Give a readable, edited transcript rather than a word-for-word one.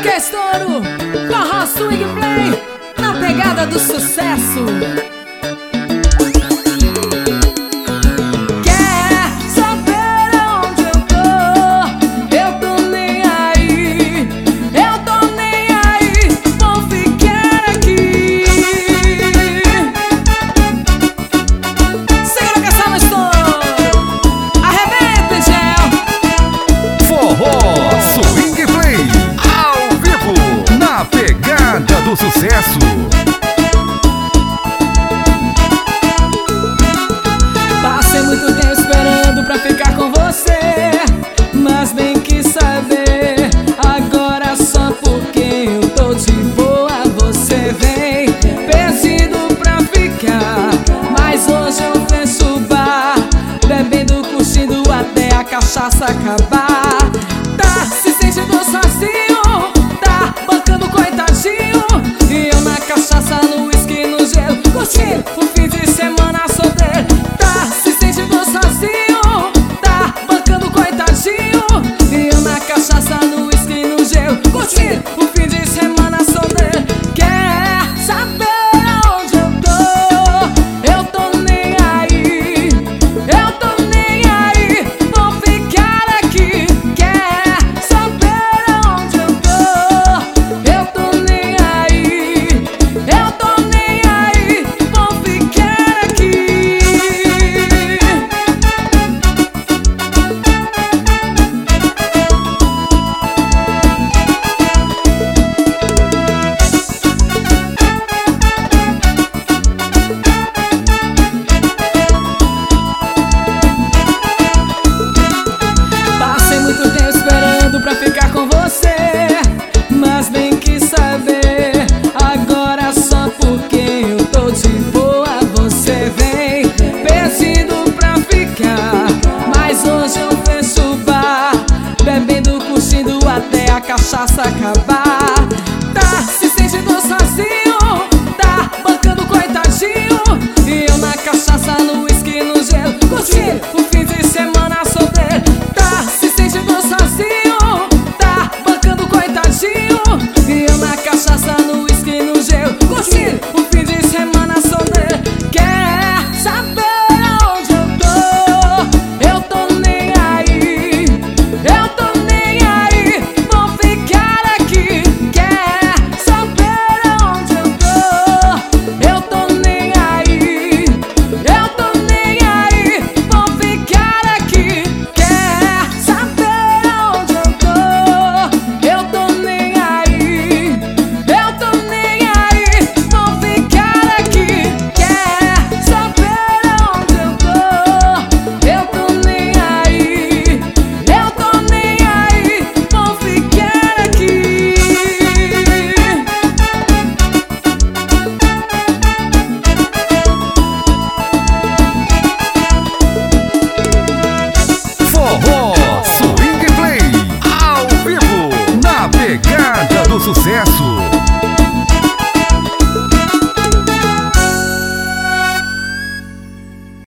que é estouro, forró swing play, na pegada do sucesso. Do sucesso. Passei muito tempo esperando pra ficar com você, mas nem quis saber. Agora só porque eu tô de boa você vem pedindo pra ficar. Mas hoje eu fecho o bar, bebendo, curtindo até a cachaça acabar. Tá se sentindo sozinho, tá bancando coitadinho, e eu na cachaça, no uísque, no gelo, curtindo o fim de semana solteiro. Tá se sentindo sozinho, tá bancando coitadinho, e eu na cachaça, no uísque, no gelo, curtindo o fim de semana solteiro. Quer saber onde eu tô? Eu tô nem aí, eu tô nem aí, vou ficar aqui. Quer saber onde eu tô? Eu tô nem aí, eu tô nem aí, vou ficar aqui. Passei muito tempo esperando pra ficar com você, mas nem quis saber. Agora só porque eu tô de boa você vem pedindo pra ficar. Mas hoje eu fecho o bar, bebendo, curtindo até a cachaça acabar. Tá se sentindo sozinho, tá bancando coitadinho, e eu na cachaça, no uísque, no gelo, curtindo o fim de semana solteiro. Tá se sentindo sozinho, tá bancando coitadinho, e eu na cachaça, no uísque, no gelo, curtindo o fim de semana solteiro. Quer saber onde eu tô? Eu tô nem aí, eu tô nem aí, vou ficar aqui. Quer saber onde eu tô? Eu tô nem aí, eu tô nem aí, vou ficar aqui. Quer saber onde eu tô? Eu tô nem aí, eu tô nem aí, vou ficar aqui. Quer saber onde eu tô? Eu tô nem aí, eu tô nem aí, vou ficar aqui. Forró Swing Play ao vivo, na pegada do sucesso.